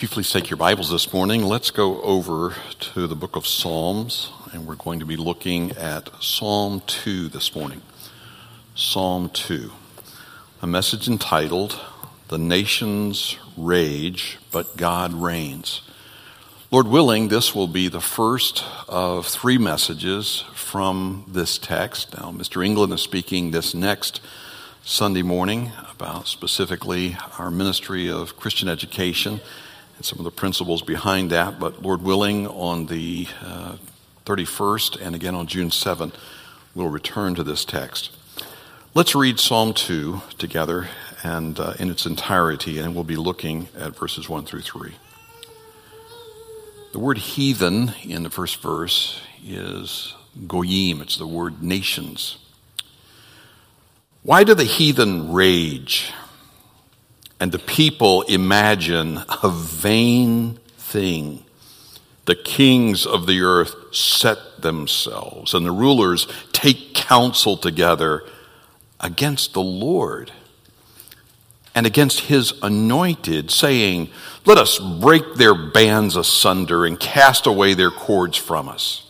If you please take your Bibles this morning, let's go over to the book of Psalms, and we're going to be looking at Psalm 2 this morning. Psalm 2, a message entitled, "The Nations Rage, but God Reigns." Lord willing, this will be the first of three messages from this text. Now, Mr. England is speaking this next Sunday morning about specifically our ministry of Christian education and some of the principles behind that. But Lord willing, on the 31st and again on June 7th, we'll return to this text. Let's read Psalm 2 together and in its entirety, and we'll be looking at verses 1 through 3. The word heathen in the first verse is goyim. It's the word nations. Why do the heathen rage and the people imagine a vain thing? The kings of the earth set themselves, and the rulers take counsel together against the Lord and against his anointed, saying, "Let us break their bands asunder and cast away their cords from us."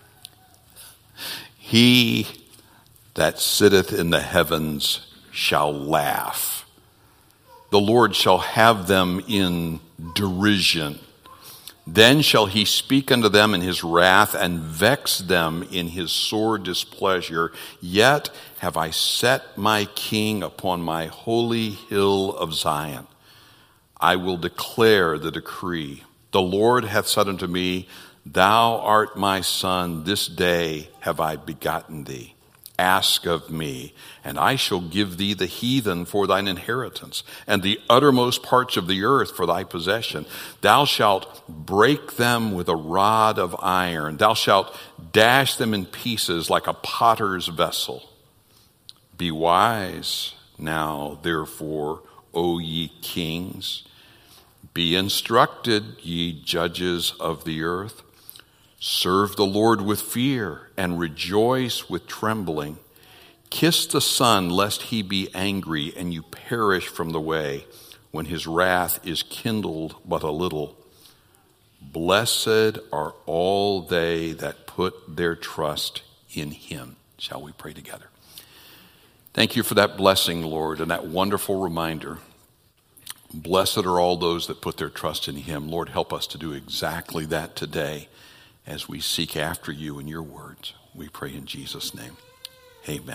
He that sitteth in the heavens shall laugh. The Lord shall have them in derision. Then shall he speak unto them in his wrath, and vex them in his sore displeasure. Yet have I set my king upon my holy hill of Zion. I will declare the decree. The Lord hath said unto me, Thou art my son, this day have I begotten thee. Ask of me, and I shall give thee the heathen for thine inheritance, and the uttermost parts of the earth for thy possession. Thou shalt break them with a rod of iron. Thou shalt dash them in pieces like a potter's vessel. Be wise now, therefore, O ye kings. Be instructed, ye judges of the earth. Serve the Lord with fear and rejoice with trembling. Kiss the Son, lest he be angry and you perish from the way, when his wrath is kindled but a little. Blessed are all they that put their trust in him. Shall we pray together? Thank you for that blessing, Lord, and that wonderful reminder. Blessed are all those that put their trust in him. Lord, help us to do exactly that today as we seek after you in your words. We pray in Jesus' name. Amen.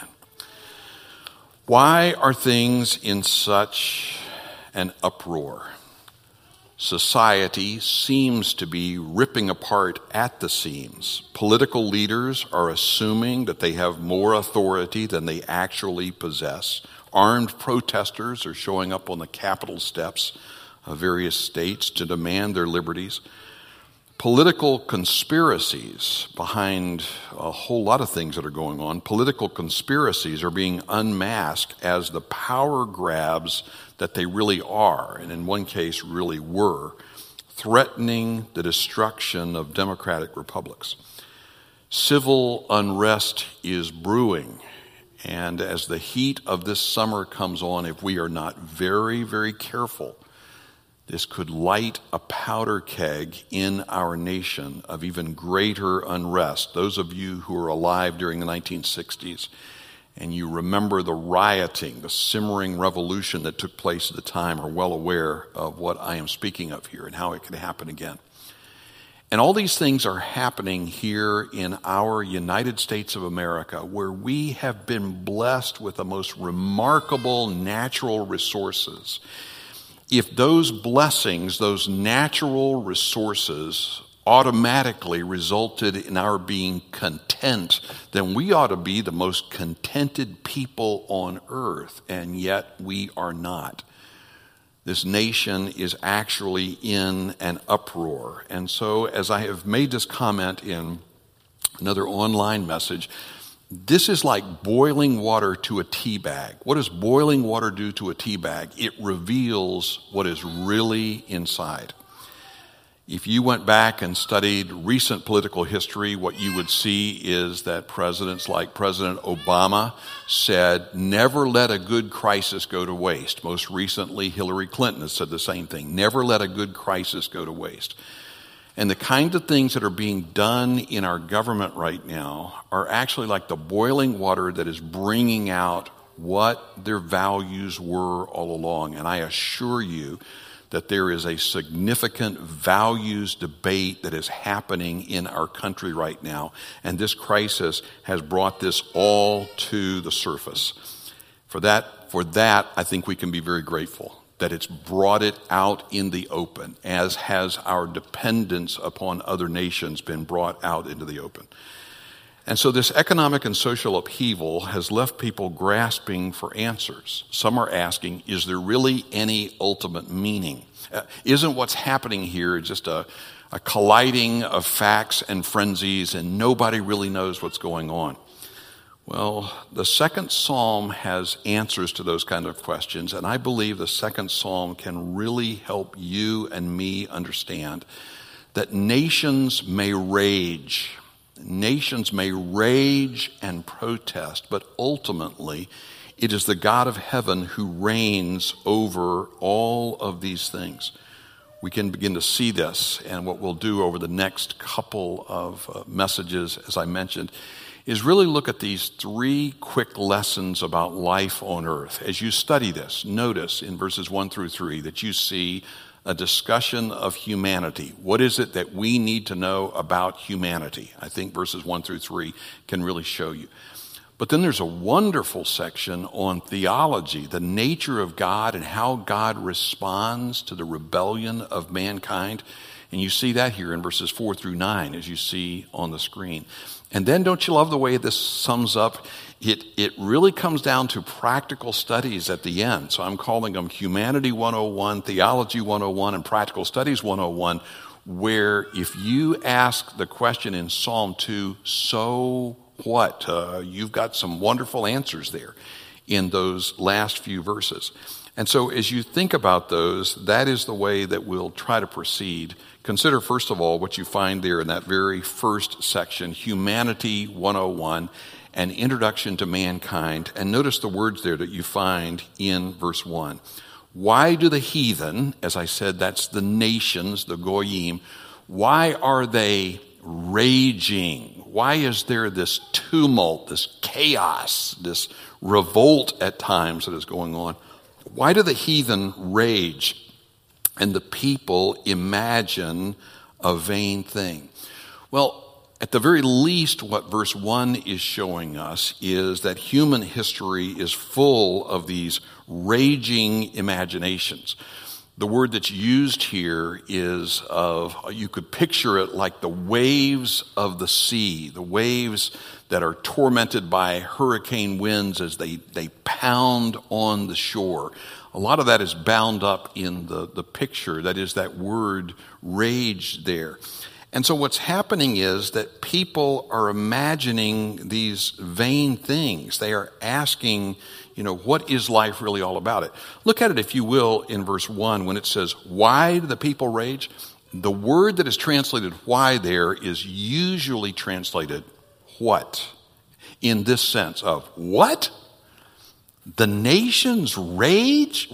Why are things in such an uproar? Society seems to be ripping apart at the seams. Political leaders are assuming that they have more authority than they actually possess. Armed protesters are showing up on the Capitol steps of various states to demand their liberties. Political conspiracies behind a whole lot of things that are going on. Political conspiracies are being unmasked as the power grabs that they really are, and in one case really were, threatening the destruction of democratic republics. Civil unrest is brewing, and as the heat of this summer comes on, if we are not very, very careful, this could light a powder keg in our nation of even greater unrest. Those of you who are alive during the 1960s and you remember the rioting, the simmering revolution that took place at the time are well aware of what I am speaking of here and how it could happen again. And all these things are happening here in our United States of America, where we have been blessed with the most remarkable natural resources. If those blessings, those natural resources, automatically resulted in our being content, then we ought to be the most contented people on earth, and yet we are not. This nation is actually in an uproar. And so, as I have made this comment in another online message, this is like boiling water to a tea bag. What does boiling water do to a tea bag? It reveals what is really inside. If you went back and studied recent political history, what you would see is that presidents like President Obama said, never let a good crisis go to waste. Most recently, Hillary Clinton has said the same thing. Never let a good crisis go to waste. And the kind of things that are being done in our government right now are actually like the boiling water that is bringing out what their values were all along. And I assure you that there is a significant values debate that is happening in our country right now. And this crisis has brought this all to the surface. For that, I think we can be very grateful that it's brought it out in the open, as has our dependence upon other nations been brought out into the open. And so this economic and social upheaval has left people grasping for answers. Some are asking, is there really any ultimate meaning? Isn't what's happening here just a colliding of facts and frenzies, and nobody really knows what's going on? Well, the second psalm has answers to those kind of questions, and I believe the second psalm can really help you and me understand that nations may rage. Nations may rage and protest, but ultimately it is the God of heaven who reigns over all of these things. We can begin to see this, and what we'll do over the next couple of messages, as I mentioned, is really look at these three quick lessons about life on earth. As you study this, notice in verses 1 through 3 that you see a discussion of humanity. What is it that we need to know about humanity? I think verses 1 through 3 can really show you. But then there's a wonderful section on theology, the nature of God and how God responds to the rebellion of mankind. And you see that here in verses 4 through 9, as you see on the screen. And then don't you love the way this sums up? It really comes down to practical studies at the end. So I'm calling them Humanity 101, Theology 101, and Practical Studies 101, where if you ask the question in Psalm 2, so what? You've got some wonderful answers there in those last few verses. And so as you think about those, that is the way that we'll try to proceed. Consider, first of all, what you find there in that very first section, Humanity 101, an introduction to mankind. And notice the words there that you find in verse 1. Why do the heathen, as I said, that's the nations, the goyim, why are they raging? Why is there this tumult, this chaos, this revolt at times that is going on? Why do the heathen rage and the people imagine a vain thing? Well, at the very least, what verse 1 is showing us is that human history is full of these raging imaginations. The word that's used here is you could picture it like the waves of the sea, the waves that are tormented by hurricane winds as they pound on the shore. A lot of that is bound up in the picture, that is that word rage there. And so what's happening is that people are imagining these vain things. They are asking, what is life really all about it? Look at it, if you will, in verse 1 when it says, why do the people rage? The word that is translated why there is usually translated what? In this sense of what? The nations rage?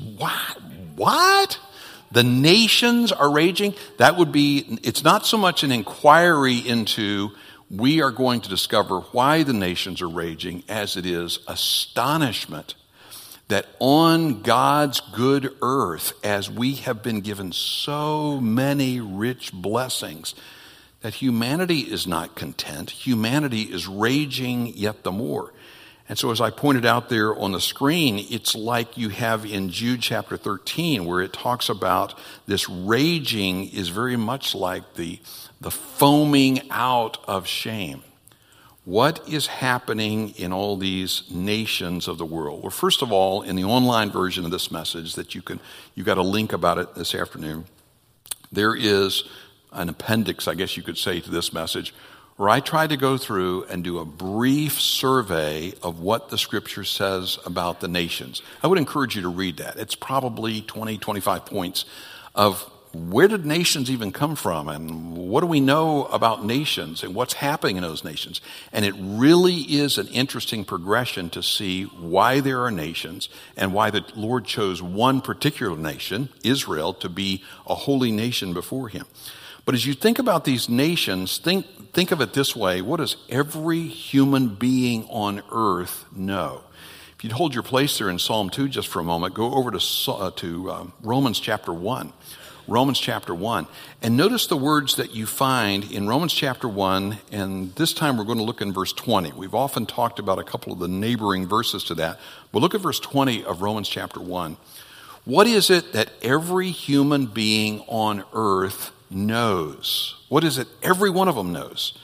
What? The nations are raging? That would be, it's not so much an inquiry into we are going to discover why the nations are raging as it is astonishment that on God's good earth, as we have been given so many rich blessings, that humanity is not content. Humanity is raging yet the more. And so as I pointed out there on the screen, it's like you have in Jude chapter 13, where it talks about this raging is very much like the foaming out of shame. What is happening in all these nations of the world? Well, first of all, in the online version of this message that you got a link about it this afternoon, there is an appendix, I guess you could say, to this message, where I try to go through and do a brief survey of what the Scripture says about the nations. I would encourage you to read that. It's probably 20, 25 points of where did nations even come from? And what do we know about nations and what's happening in those nations? And it really is an interesting progression to see why there are nations and why the Lord chose one particular nation, Israel, to be a holy nation before him. But as you think about these nations, think of it this way. What does every human being on earth know? If you'd hold your place there in Psalm 2 just for a moment, go over to Romans chapter 1. Romans chapter 1. And notice the words that you find in Romans chapter 1, and this time we're going to look in verse 20. We've often talked about a couple of the neighboring verses to that, but look at verse 20 of Romans chapter 1. What is it that every human being on earth knows? What is it every one of them knows?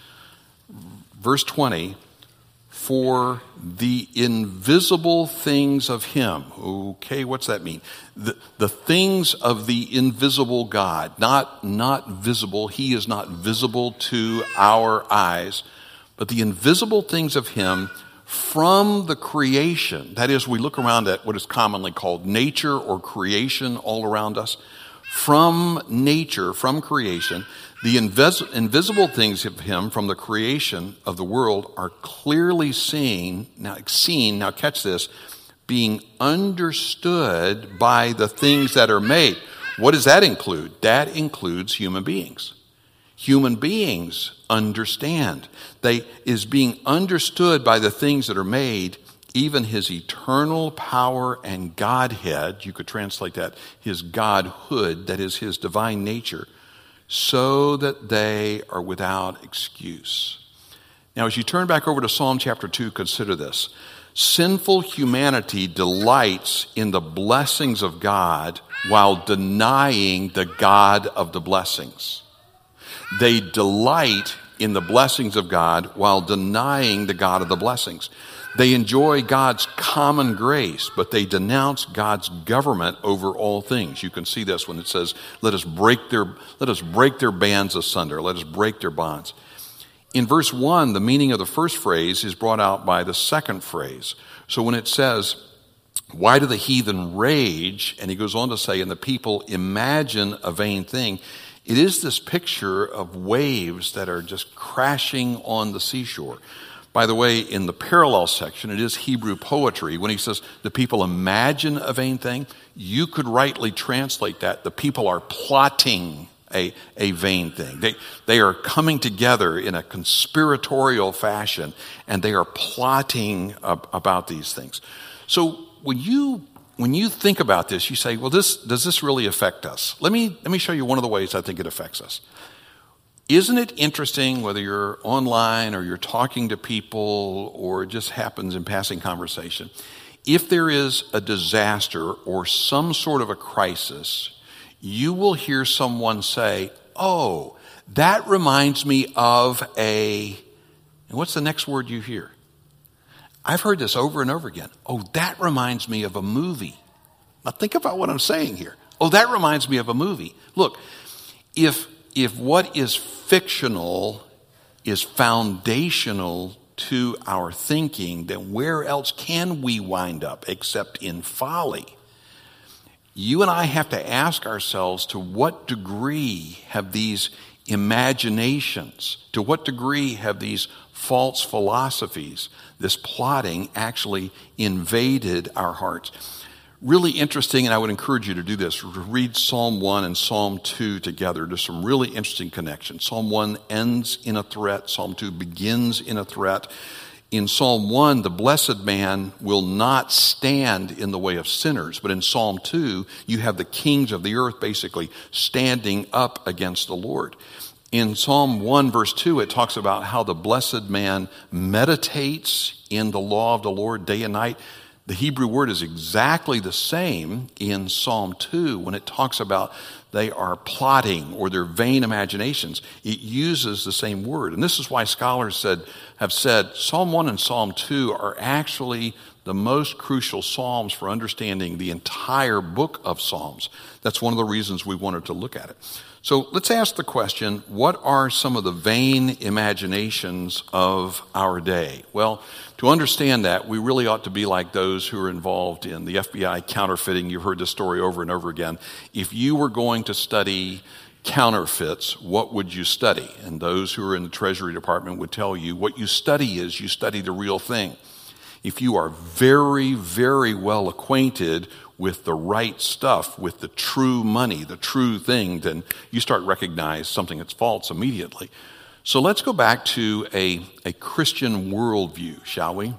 Verse 20, for the invisible things of him. Okay, what's that mean? The things of the invisible God, not visible. He is not visible to our eyes, but the invisible things of him from the creation. That is, we look around at what is commonly called nature or creation all around us. From nature, from creation, the invisible things of him from the creation of the world are clearly seen, now catch this, being understood by the things that are made. What does that include? That includes human beings. Human beings understand. They is being understood by the things that are made, even his eternal power and Godhead, you could translate that, his Godhood, that is his divine nature, so that they are without excuse. Now, as you turn back over to Psalm chapter 2, consider this. Sinful humanity delights in the blessings of God while denying the God of the blessings. They delight in the blessings of God while denying the God of the blessings. They enjoy God's common grace, but they denounce God's government over all things. You can see this when it says, let us break their bands asunder. Let us break their bonds. In verse 1, the meaning of the first phrase is brought out by the second phrase. So when it says, why do the heathen rage? And he goes on to say, and the people imagine a vain thing. It is this picture of waves that are just crashing on the seashore. By the way, in the parallel section, it is Hebrew poetry. When he says the people imagine a vain thing, you could rightly translate that. The people are plotting a vain thing. They are coming together in a conspiratorial fashion, and they are plotting about these things. So when you think about this, you say, well, does this really affect us? Let me show you one of the ways I think it affects us. Isn't it interesting, whether you're online or you're talking to people or it just happens in passing conversation, if there is a disaster or some sort of a crisis, you will hear someone say, oh, that reminds me of and what's the next word you hear? I've heard this over and over again. Oh, that reminds me of a movie. Now think about what I'm saying here. Oh, that reminds me of a movie. Look, if what is fictional is foundational to our thinking, then where else can we wind up except in folly? You and I have to ask ourselves, to what degree have these imaginations, to what degree have these false philosophies, this plotting actually invaded our hearts? Really interesting, and I would encourage you to do this. Read Psalm 1 and Psalm 2 together. There's some really interesting connections. Psalm 1 ends in a threat. Psalm 2 begins in a threat. In Psalm 1, the blessed man will not stand in the way of sinners. But in Psalm 2, you have the kings of the earth basically standing up against the Lord. In Psalm 1, verse 2, it talks about how the blessed man meditates in the law of the Lord day and night. The Hebrew word is exactly the same in Psalm 2 when it talks about they are plotting or their vain imaginations. It uses the same word. And this is why scholars have said Psalm 1 and Psalm 2 are actually the most crucial Psalms for understanding the entire book of Psalms. That's one of the reasons we wanted to look at it. So let's ask the question, what are some of the vain imaginations of our day? Well, to understand that, we really ought to be like those who are involved in the FBI counterfeiting. You've heard this story over and over again. If you were going to study counterfeits, what would you study? And those who are in the Treasury Department would tell you what you study is you study the real thing. If you are very, very well acquainted with the right stuff, with the true money, the true thing, then you start recognize something that's false immediately. So let's go back to a Christian worldview, shall we?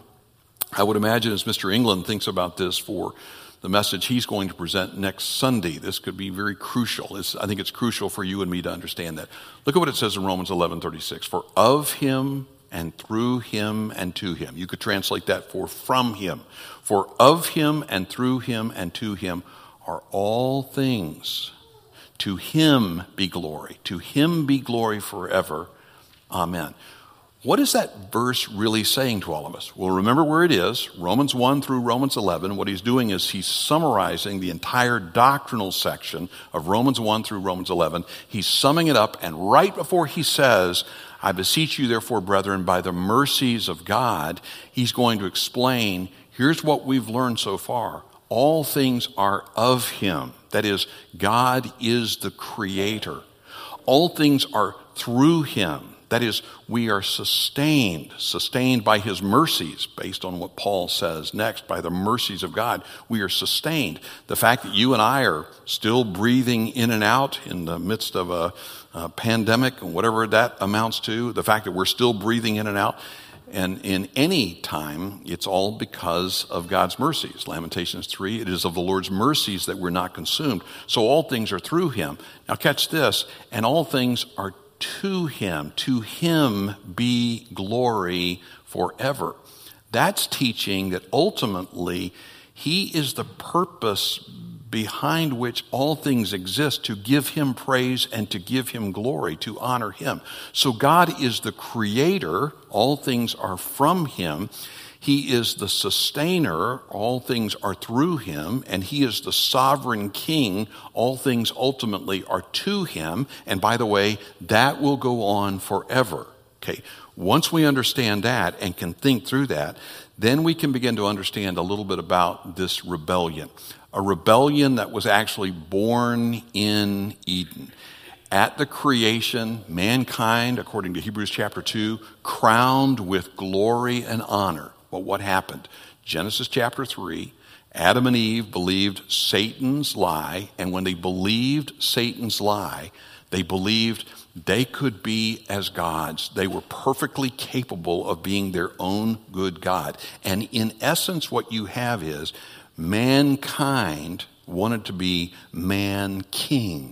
I would imagine as Mr. England thinks about this for the message he's going to present next Sunday, this could be very crucial. I think it's crucial for you and me to understand that. Look at what it says in Romans 11:36. For of him and through him and to him. You could translate that for from him. For of him and through him and to him are all things. To him be glory. To him be glory forever. Amen. What is that verse really saying to all of us? Well, remember where it is, Romans 1 through Romans 11. What he's doing is he's summarizing the entire doctrinal section of Romans 1 through Romans 11. He's summing it up, and right before he says, I beseech you, therefore, brethren, by the mercies of God, he's going to explain, here's what we've learned so far. All things are of him. That is, God is the creator. All things are through him. That is, we are sustained by his mercies, based on what Paul says next, by the mercies of God. We are sustained. The fact that you and I are still breathing in and out in the midst of a pandemic, and whatever that amounts to, the fact that we're still breathing in and out, and in any time, it's all because of God's mercies. Lamentations 3, it is of the Lord's mercies that we're not consumed. So all things are through him. Now catch this, and all things are to him. To him be glory forever. That's teaching that ultimately he is the purpose behind which all things exist, to give him praise and to give him glory, to honor him. So God is the creator. All things are from him. He is the sustainer. All things are through him. And he is the sovereign king. All things ultimately are to him. And by the way, that will go on forever. Okay. Once we understand that and can think through that, then we can begin to understand a little bit about this rebellion. A rebellion that was actually born in Eden. At the creation, mankind, according to Hebrews chapter 2, crowned with glory and honor. Well, what happened? Genesis chapter 3, Adam and Eve believed Satan's lie, and when they believed Satan's lie, they believed they could be as gods. They were perfectly capable of being their own good God. And in essence, what you have is mankind wanted to be man-king.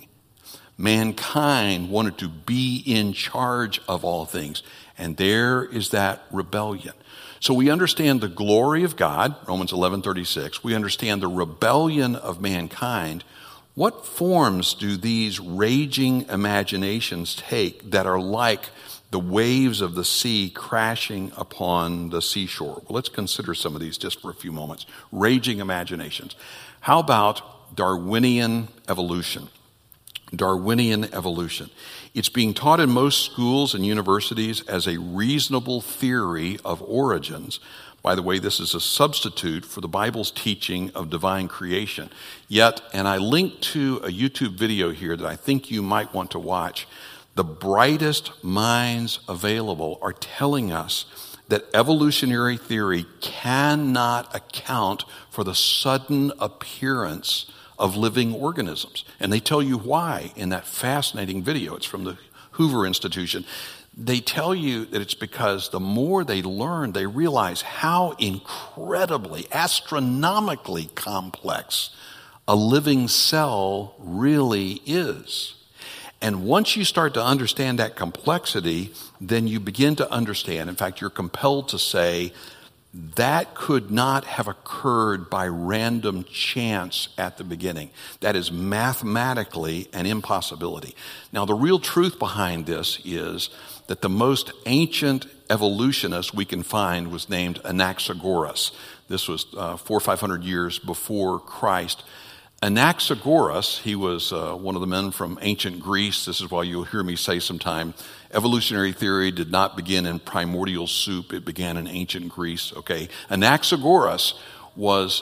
Mankind wanted to be in charge of all things. And there is that rebellion. So we understand the glory of God, Romans 11:36. We understand the rebellion of mankind. What forms do these raging imaginations take that are like the waves of the sea crashing upon the seashore? Well, let's consider some of these just for a few moments. Raging imaginations. How about Darwinian evolution? Darwinian evolution. It's being taught in most schools and universities as a reasonable theory of origins. By the way, this is a substitute for the Bible's teaching of divine creation. Yet, and I linked to a YouTube video here that I think you might want to watch, the brightest minds available are telling us that evolutionary theory cannot account for the sudden appearance of living organisms. And they tell you why in that fascinating video. It's from the Hoover Institution. They tell you that it's because the more they learn, they realize how incredibly, astronomically complex a living cell really is. And once you start to understand that complexity, then you begin to understand, in fact, you're compelled to say, that could not have occurred by random chance at the beginning. That is mathematically an impossibility. Now, the real truth behind this is that the most ancient evolutionist we can find was named Anaxagoras. This was 400 or 500 years before Christ. Anaxagoras, he was one of the men from ancient Greece. This is why you'll hear me say sometime, evolutionary theory did not begin in primordial soup. It began in ancient Greece, okay? Anaxagoras was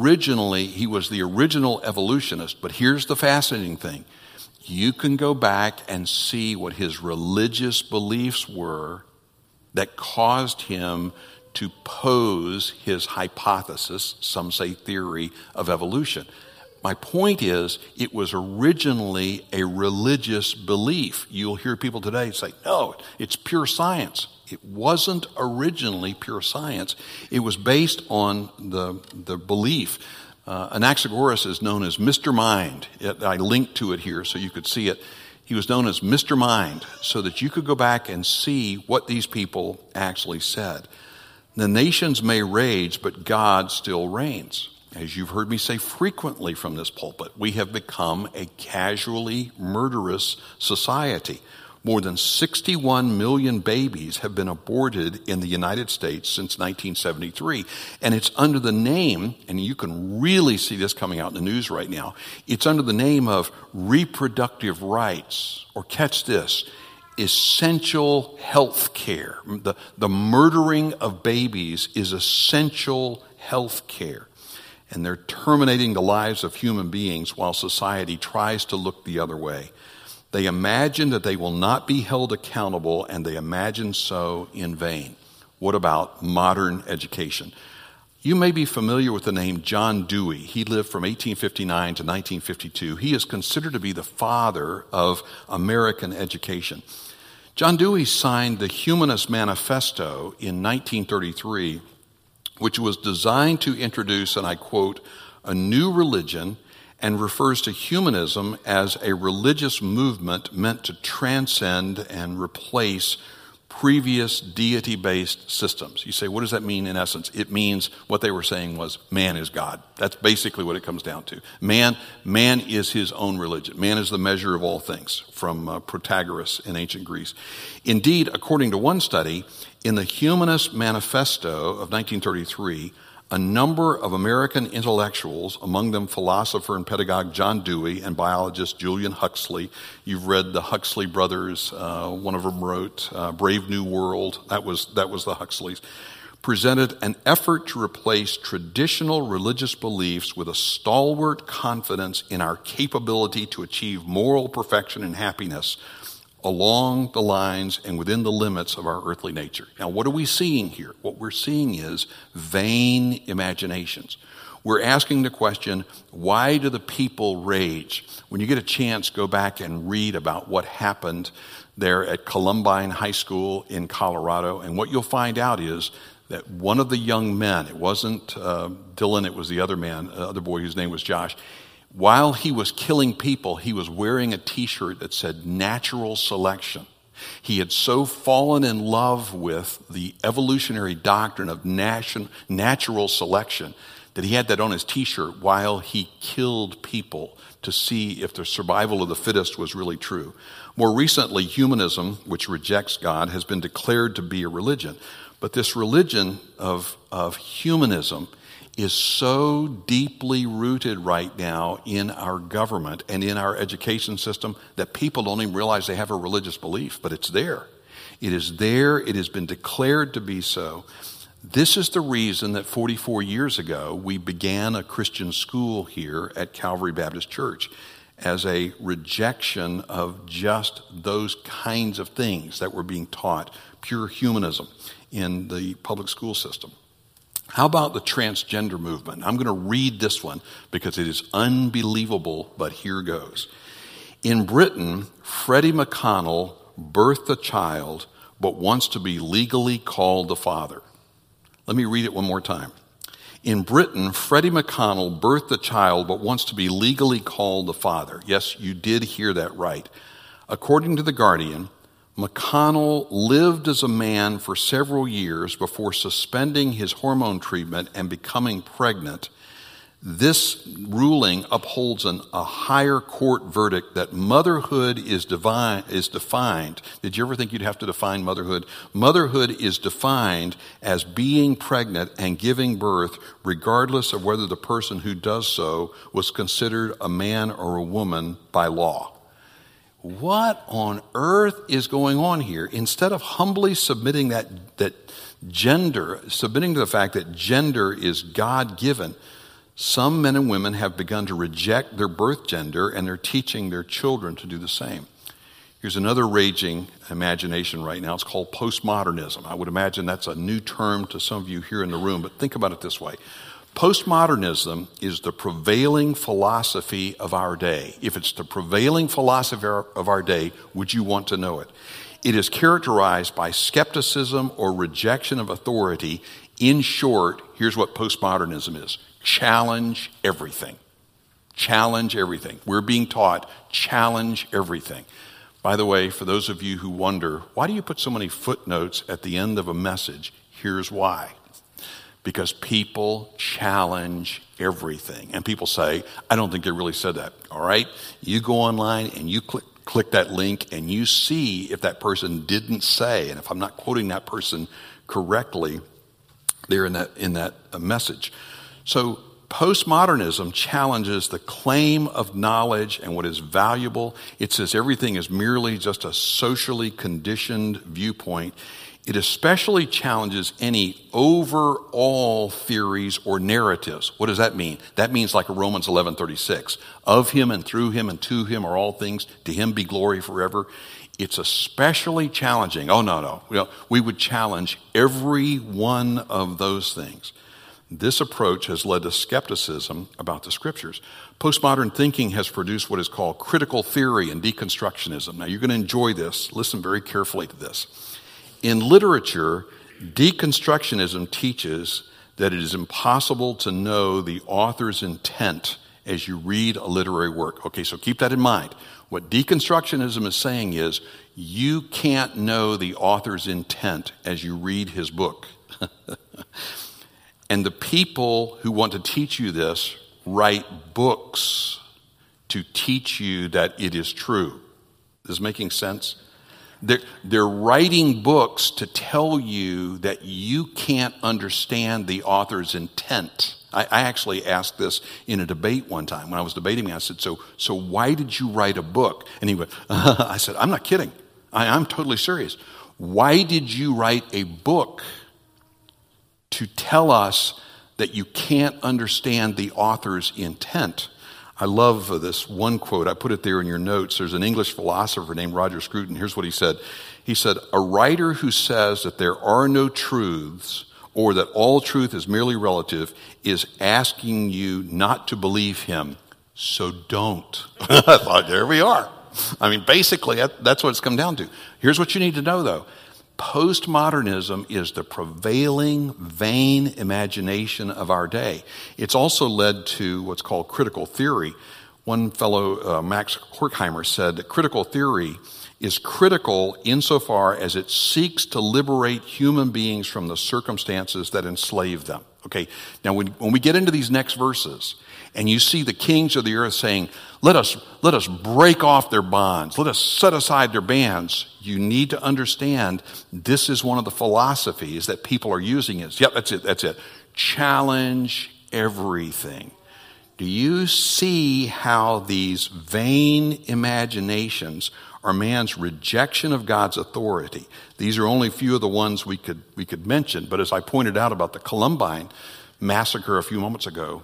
the original evolutionist. But here's the fascinating thing. You can go back and see what his religious beliefs were that caused him to pose his hypothesis, some say theory, of evolution. My point is, it was originally a religious belief. You'll hear people today say, no, it's pure science. It wasn't originally pure science. It was based on the belief. Anaxagoras is known as Mr. Mind. I linked to it here so you could see it. He was known as Mr. Mind so that you could go back and see what these people actually said. The nations may rage, but God still reigns. As you've heard me say frequently from this pulpit, we have become a casually murderous society. More than 61 million babies have been aborted in the United States since 1973. And it's under the name, and you can really see this coming out in the news right now, it's under the name of reproductive rights, or catch this, essential health care. The murdering of babies is essential health care. And they're terminating the lives of human beings while society tries to look the other way. They imagine that they will not be held accountable, and they imagine so in vain. What about modern education? You may be familiar with the name John Dewey. He lived from 1859 to 1952. He is considered to be the father of American education. John Dewey signed the Humanist Manifesto in 1933, which was designed to introduce, and I quote, a new religion, and refers to humanism as a religious movement meant to transcend and replace previous deity-based systems. You say, what does that mean in essence? It means what they were saying was man is God. That's basically what it comes down to. Man is his own religion. Man is the measure of all things, from Protagoras in ancient Greece. Indeed, according to one study, in the Humanist Manifesto of 1933, a number of American intellectuals, among them philosopher and pedagogue John Dewey and biologist Julian Huxley. You've read the Huxley brothers. One of them wrote Brave New World. That was the Huxleys. Presented an effort to replace traditional religious beliefs with a stalwart confidence in our capability to achieve moral perfection and happiness along the lines and within the limits of our earthly nature. Now, what are we seeing here? What we're seeing is vain imaginations. We're asking the question, why do the people rage? When you get a chance, go back and read about what happened there at Columbine High School in Colorado, and what you'll find out is that one of the young men, it wasn't Dylan, it was the other man, other boy whose name was Josh, while he was killing people, he was wearing a T-shirt that said natural selection. He had so fallen in love with the evolutionary doctrine of natural selection that he had that on his T-shirt while he killed people to see if the survival of the fittest was really true. More recently, humanism, which rejects God, has been declared to be a religion. But this religion of humanism is so deeply rooted right now in our government and in our education system that people don't even realize they have a religious belief, but it's there. It is there. It has been declared to be so. This is the reason that 44 years ago we began a Christian school here at Calvary Baptist Church as a rejection of just those kinds of things that were being taught, pure humanism in the public school system. How about the transgender movement? I'm going to read this one because it is unbelievable, but here goes. In Britain, Freddie McConnell birthed a child but wants to be legally called the father. Let me read it one more time. In Britain, Freddie McConnell birthed a child but wants to be legally called the father. Yes, you did hear that right. According to The Guardian, McConnell lived as a man for several years before suspending his hormone treatment and becoming pregnant. This ruling upholds a higher court verdict that motherhood is defined. Did you ever think you'd have to define motherhood? Motherhood is defined as being pregnant and giving birth, regardless of whether the person who does so was considered a man or a woman by law. What on earth is going on here? Instead of humbly submitting submitting to the fact that gender is God-given, some men and women have begun to reject their birth gender, and they're teaching their children to do the same. Here's another raging imagination right now. It's called postmodernism. I would imagine that's a new term to some of you here in the room, but think about it this way. Postmodernism is the prevailing philosophy of our day. If it's the prevailing philosophy of our day, would you want to know it? It is characterized by skepticism or rejection of authority. In short, here's what postmodernism is. Challenge everything. Challenge everything. We're being taught, challenge everything. By the way, for those of you who wonder, why do you put so many footnotes at the end of a message? Here's why. Because people challenge everything. And people say, I don't think they really said that. All right? You go online and you click that link and you see if that person didn't say, and if I'm not quoting that person correctly, there in that message. So postmodernism challenges the claim of knowledge and what is valuable. It says everything is merely just a socially conditioned viewpoint. It especially challenges any overall theories or narratives. What does that mean? That means like a Romans 11:36. Of him and through him and to him are all things. To him be glory forever. It's especially challenging. Oh, no. We would challenge every one of those things. This approach has led to skepticism about the scriptures. Postmodern thinking has produced what is called critical theory and deconstructionism. Now, you're going to enjoy this. Listen very carefully to this. In literature, deconstructionism teaches that it is impossible to know the author's intent as you read a literary work. Okay, so keep that in mind. What deconstructionism is saying is you can't know the author's intent as you read his book. And the people who want to teach you this write books to teach you that it is true. Is this making sense? They're writing books to tell you that you can't understand the author's intent. I actually asked this in a debate one time. When I was debating, I said, so why did you write a book? And he went, I said, I'm not kidding. I'm totally serious. Why did you write a book to tell us that you can't understand the author's intent? I love this one quote. I put it there in your notes. There's an English philosopher named Roger Scruton. Here's what he said. He said, a writer who says that there are no truths or that all truth is merely relative is asking you not to believe him. So don't. I thought, there we are. I mean, basically, that's what it's come down to. Here's what you need to know, though. Postmodernism is the prevailing vain imagination of our day. It's also led to what's called critical theory. One fellow, Max Horkheimer, said that critical theory is critical insofar as it seeks to liberate human beings from the circumstances that enslave them. Okay, now when we get into these next verses, and you see the kings of the earth saying, let us break off their bonds. Let us set aside their bands. You need to understand this is one of the philosophies that people are using is, yep, that's it. Challenge everything. Do you see how these vain imaginations are man's rejection of God's authority? These are only a few of the ones we could mention, but as I pointed out about the Columbine massacre a few moments ago,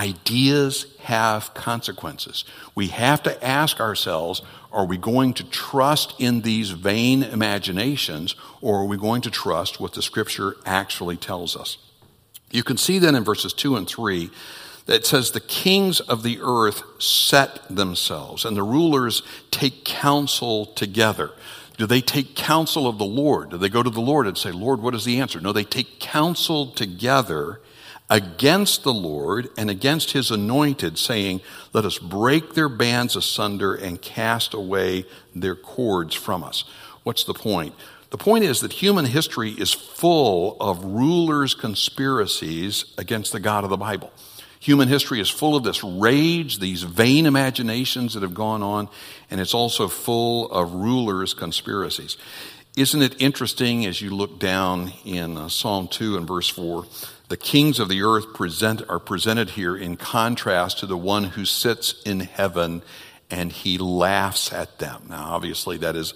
ideas have consequences. We have to ask ourselves, are we going to trust in these vain imaginations, or are we going to trust what the scripture actually tells us? You can see then in verses 2 and 3 that it says the kings of the earth set themselves and the rulers take counsel together. Do they take counsel of the Lord? Do they go to the Lord and say, Lord, what is the answer? No, they take counsel together against the Lord and against his anointed, saying, let us break their bands asunder and cast away their cords from us. What's the point? The point is that human history is full of rulers' conspiracies against the God of the Bible. Human history is full of this rage, these vain imaginations that have gone on, and it's also full of rulers' conspiracies. Isn't it interesting as you look down in Psalm 2 and verse 4, the kings of the earth are presented here in contrast to the one who sits in heaven and he laughs at them. Now, obviously, that is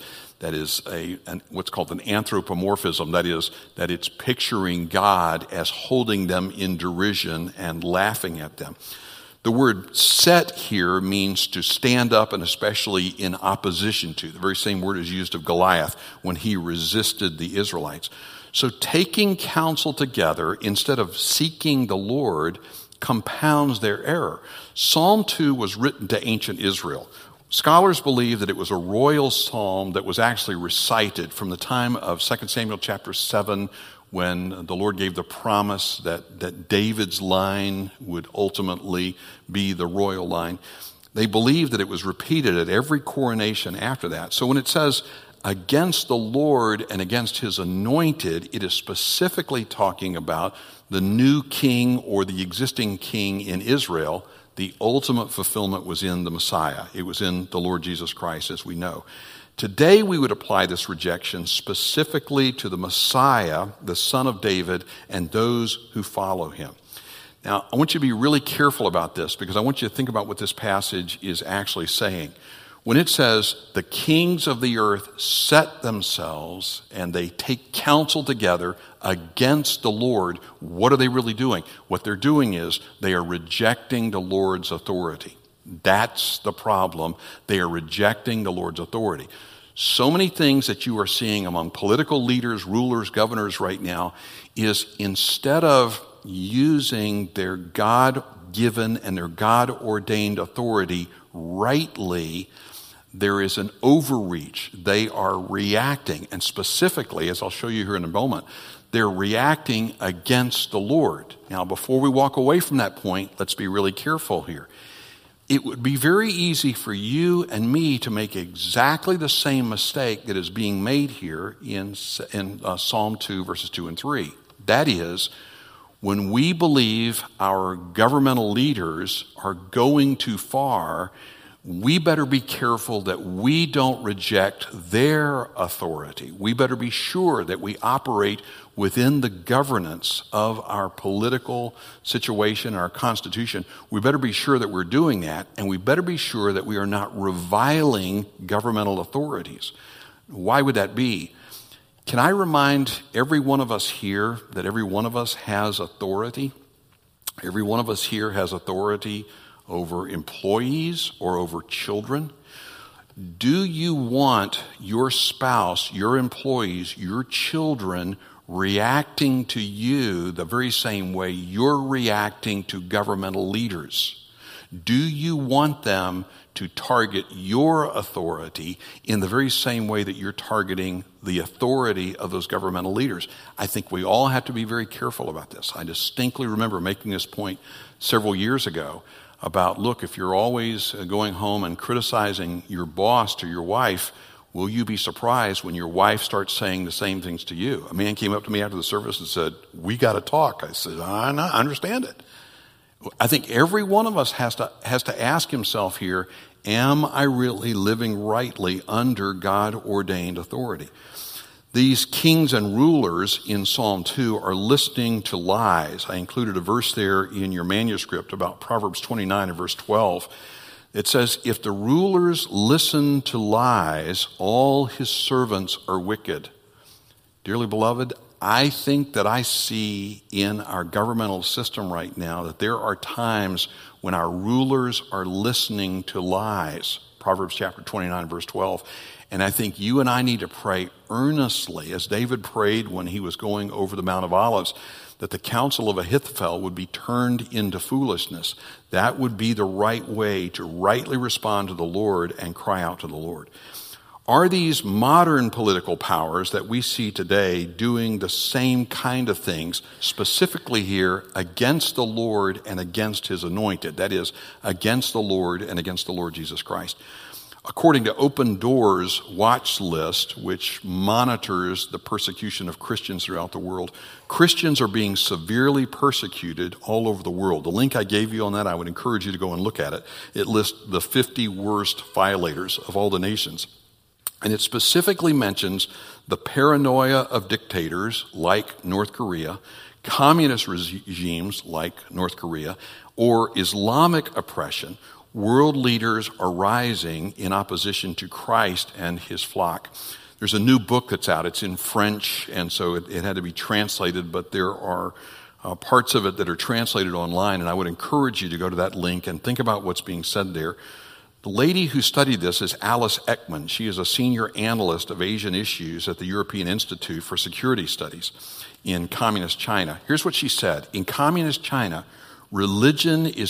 what's called an anthropomorphism. That is, that it's picturing God as holding them in derision and laughing at them. The word set here means to stand up, and especially in opposition to. The very same word is used of Goliath when he resisted the Israelites. So taking counsel together instead of seeking the Lord compounds their error. Psalm 2 was written to ancient Israel. Scholars believe that it was a royal psalm that was actually recited from the time of 2 Samuel chapter 7 when the Lord gave the promise that David's line would ultimately be the royal line. They believe that it was repeated at every coronation after that. So when it says against the Lord and against his anointed, it is specifically talking about the new king or the existing king in Israel. The ultimate fulfillment was in the Messiah. It was in the Lord Jesus Christ, as we know. Today, we would apply this rejection specifically to the Messiah, the Son of David, and those who follow him. Now, I want you to be really careful about this because I want you to think about what this passage is actually saying. When it says, the kings of the earth set themselves and they take counsel together against the Lord, what are they really doing? What they're doing is they are rejecting the Lord's authority. That's the problem. They are rejecting the Lord's authority. So many things that you are seeing among political leaders, rulers, governors right now is instead of using their God-given and their God-ordained authority rightly, there is an overreach. They are reacting, and specifically, as I'll show you here in a moment, they're reacting against the Lord. Now, before we walk away from that point, let's be really careful here. It would be very easy for you and me to make exactly the same mistake that is being made here in Psalm 2, verses 2 and 3. That is, when we believe our governmental leaders are going too far, we better be careful that we don't reject their authority. We better be sure that we operate within the governance of our political situation, our constitution. We better be sure that we're doing that, and we better be sure that we are not reviling governmental authorities. Why would that be? Can I remind every one of us here that every one of us has authority? Every one of us here has authority over employees or over children. Do you want your spouse, your employees, your children reacting to you the very same way you're reacting to governmental leaders? Do you want them to target your authority in the very same way that you're targeting the authority of those governmental leaders? I think we all have to be very careful about this. I distinctly remember making this point several years ago about, look, if you're always going home and criticizing your boss to your wife, will you be surprised when your wife starts saying the same things to you? A man came up to me after the service and said, we got to talk. I said, I understand it. I think every one of us has to ask himself here, am I really living rightly under God-ordained authority? These kings and rulers in Psalm 2 are listening to lies. I included a verse there in your manuscript about Proverbs 29 and verse 12. It says, if the rulers listen to lies, all his servants are wicked. Dearly beloved, I think that I see in our governmental system right now that there are times when our rulers are listening to lies. Proverbs chapter 29, verse 12. And I think you and I need to pray earnestly, as David prayed when he was going over the Mount of Olives, that the counsel of Ahithophel would be turned into foolishness. That would be the right way to rightly respond to the Lord and cry out to the Lord. Are these modern political powers that we see today doing the same kind of things, specifically here, against the Lord and against his anointed? That is, against the Lord and against the Lord Jesus Christ. According to Open Doors Watch List, which monitors the persecution of Christians throughout the world, Christians are being severely persecuted all over the world. The link I gave you on that, I would encourage you to go and look at it. It lists the 50 worst violators of all the nations. And it specifically mentions the paranoia of dictators like North Korea, communist regimes like North Korea, or Islamic oppression. World leaders are rising in opposition to Christ and his flock. There's a new book that's out. It's in French, and so it had to be translated, but there are parts of it that are translated online, and I would encourage you to go to that link and think about what's being said there. The lady who studied this is Alice Ekman. She is a senior analyst of Asian issues at the European Institute for Security Studies in communist China. Here's what she said. In communist China, religion is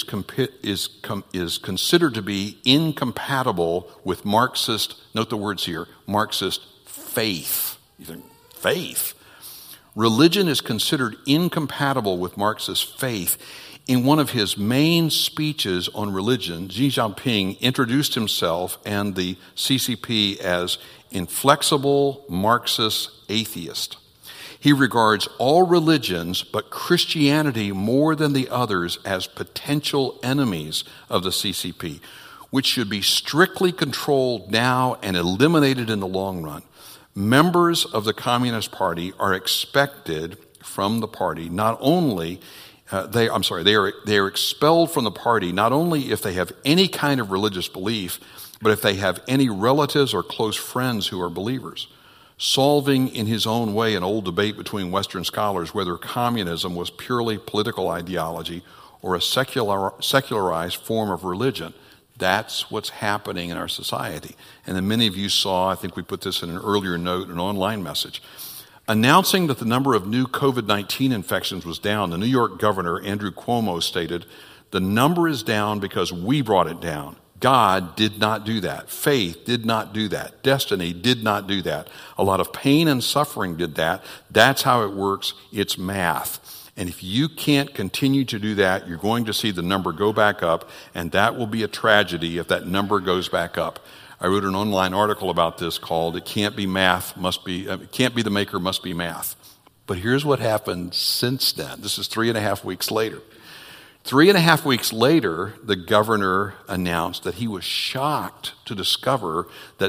considered to be incompatible with Marxist, note the words here, Marxist faith. You think, faith? Religion is considered incompatible with Marxist faith. In one of his main speeches on religion, Xi Jinping introduced himself and the CCP as inflexible Marxist atheist. He regards all religions, but Christianity more than the others, as potential enemies of the CCP, which should be strictly controlled now and eliminated in the long run. Members of the Communist Party are expected from the party not only they are expelled from the party not only if they have any kind of religious belief, but if they have any relatives or close friends who are believers. Solving in his own way an old debate between Western scholars whether communism was purely political ideology or a secularized form of religion. That's what's happening in our society. And then many of you saw, I think we put this in an earlier note, an online message, announcing that the number of new COVID-19 infections was down. The New York governor, Andrew Cuomo, stated, "The number is down because we brought it down. God did not do that. Faith did not do that. Destiny did not do that. A lot of pain and suffering did that. That's how it works. It's math. And if you can't continue to do that, you're going to see the number go back up, and that will be a tragedy if that number goes back up." I wrote an online article about this called "It Can't Be Math, It Can't Be the Maker, Must Be Math." But here's what happened since then. This is 3.5 weeks later. 3.5 weeks later, the governor announced that he was shocked to discover that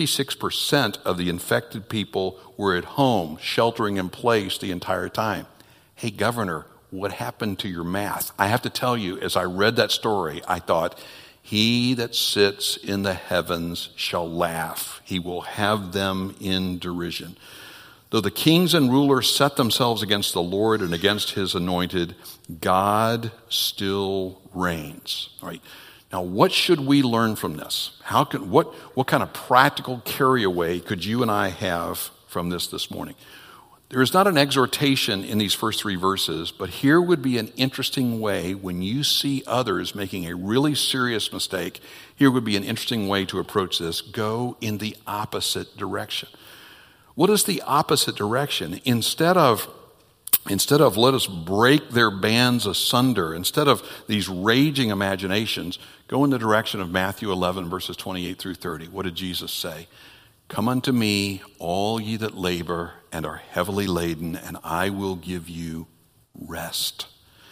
66% of the infected people were at home, sheltering in place the entire time. Hey, Governor, what happened to your math? I have to tell you, as I read that story, I thought, he that sits in the heavens shall laugh. He will have them in derision. Though the kings and rulers set themselves against the Lord and against his anointed, God still reigns. All right. Now, what should we learn from this? What kind of practical carryaway could you and I have from this morning? There is not an exhortation in these first 3 verses, but here would be an interesting way when you see others making a really serious mistake. Here would be an interesting way to approach this. Go in the opposite direction. What is the opposite direction? Instead of let us break their bands asunder, instead of these raging imaginations, go in the direction of Matthew 11, verses 28 through 30. What did Jesus say? "Come unto me, all ye that labor and are heavily laden, and I will give you rest.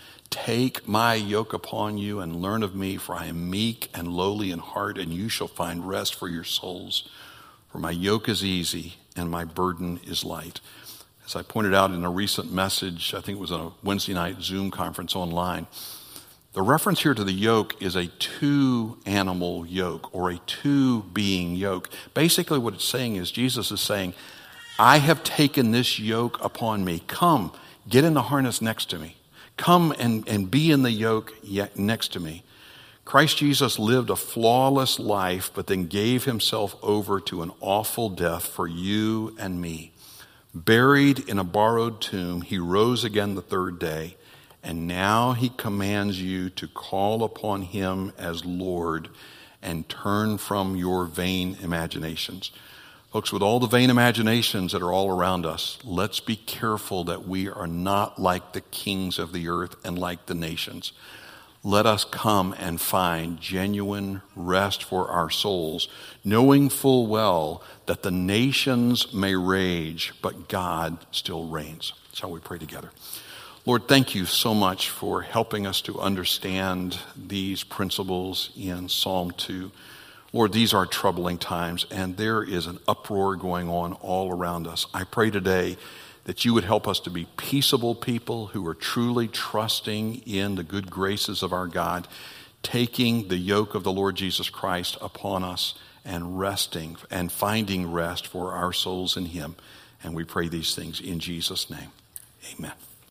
Take my yoke upon you and learn of me, for I am meek and lowly in heart, and you shall find rest for your souls. For my yoke is easy and my burden is light." As I pointed out in a recent message, I think it was on a Wednesday night Zoom conference online, the reference here to the yoke is a 2-animal yoke or a 2-being yoke. Basically what it's saying is Jesus is saying, I have taken this yoke upon me. Come, get in the harness next to me. Come and be in the yoke next to me. Christ Jesus lived a flawless life, but then gave himself over to an awful death for you and me. Buried in a borrowed tomb, he rose again the 3rd day. And now he commands you to call upon him as Lord and turn from your vain imaginations. Folks, with all the vain imaginations that are all around us, let's be careful that we are not like the kings of the earth and like the nations. let us come and find genuine rest for our souls, knowing full well that the nations may rage, but God still reigns. Shall we pray together? Lord, thank you so much for helping us to understand these principles in Psalm 2. Lord, these are troubling times, and there is an uproar going on all around us. I pray today that you would help us to be peaceable people who are truly trusting in the good graces of our God, taking the yoke of the Lord Jesus Christ upon us and resting and finding rest for our souls in him. And we pray these things in Jesus' name. Amen.